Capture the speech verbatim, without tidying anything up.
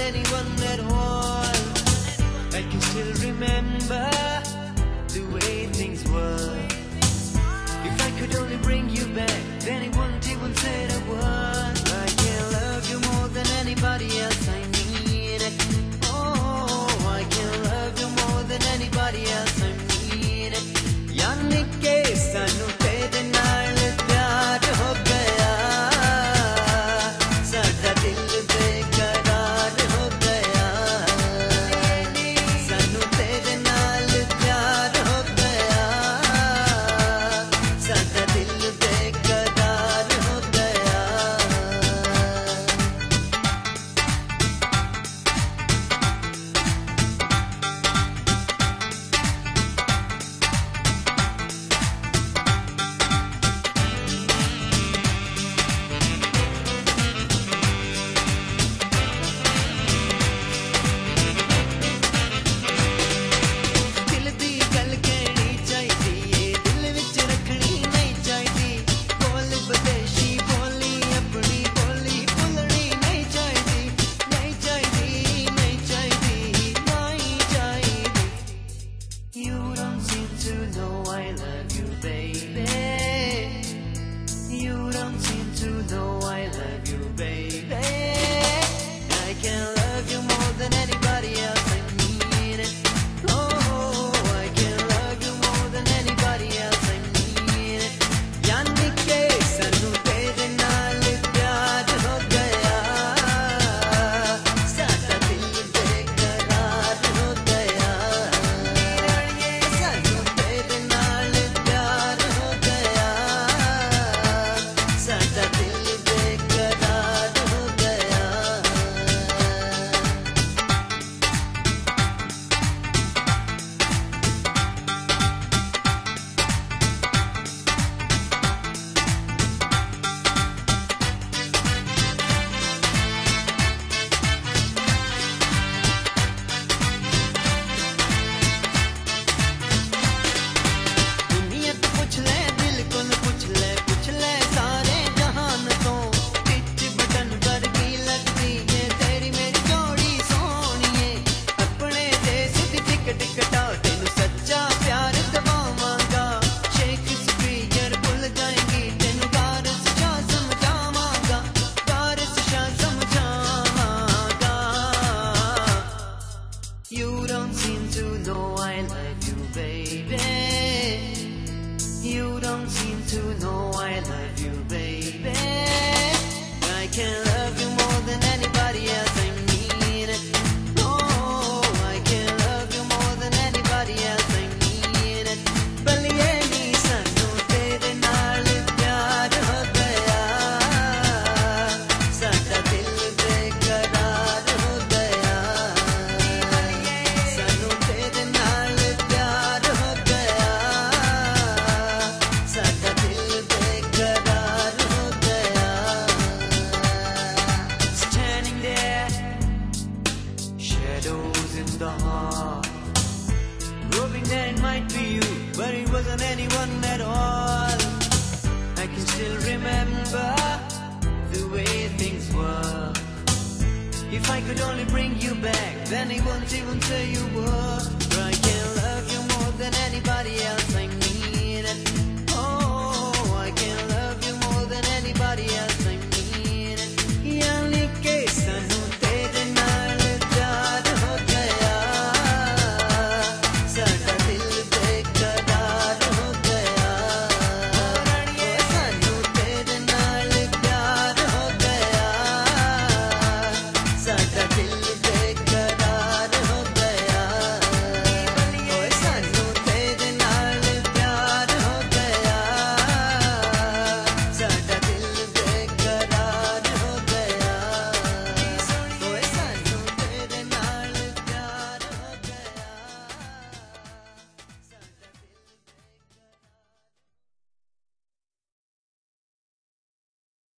anyone at all. I can still remember the way things were. If I could only bring you back, then it wouldn't even say a word. I can love you more than anybody else, I need it. Oh, I can love you more than anybody else, I need it. यानी के सानू तेरे नाल प्यार हो गया, साडा दिल बेकरार हो गया. सानू तेरे नाल प्यार हो गया, साडा दिल बेकरार हो गया. दिल दी गल कहनी चाहिदी ए, दिल विच रखनी नहीं चाहिदी. बोल बदेशी बोली अपनी बोली भुलनी नहीं चाहिदी, नहीं चाहिदी, नहीं चाहिदी, नहीं चाहिदी. You don't seem to know I love you, baby. You don't seem to know I love you, baby. I can love you more than anybody else, I mean it. Oh, I can love you more than anybody else, I mean it. यानी के सानू तेरे नाल प्यार हो गया, साडा दिल बेकरार हो गया. सानू तेरे नाल प्यार हो गया, साडा दिल बेकरार हो गया. दुनिया तो पूछ ले, बिल्कुल पूछ ले, पूछ ले सारे जहान तो. टिच बटन वर्गी लगदी है तेरी मेरी जोड़ी सोहणीए. अपने देश दी टिकट कटा तेनू सच्चा प्यार दवावांगा. शेक्सपियर भुल जाएंगी तेनू वारिस शाह समझावांगा, वारिस Shah समझावांगा. You don't seem to know I love you, baby. You don't seem to know I love you, baby. I can love you more than anybody else, I mean it. Oh, I can love you more than anybody else, I mean it. बलिए नी सानू तेरे नाल प्यार हो गया, साडा दिल बेकरार हो गया. सानू तेरे नाल प्यार हो गया, साडा दिल बेकरार हो गया. Standing there, shadows in the heart, hoping that it might be you, but it wasn't anyone at all. I can still remember the way things were. If I could only bring you back, then it won't even say you were. I can love you more than anybody else, I mean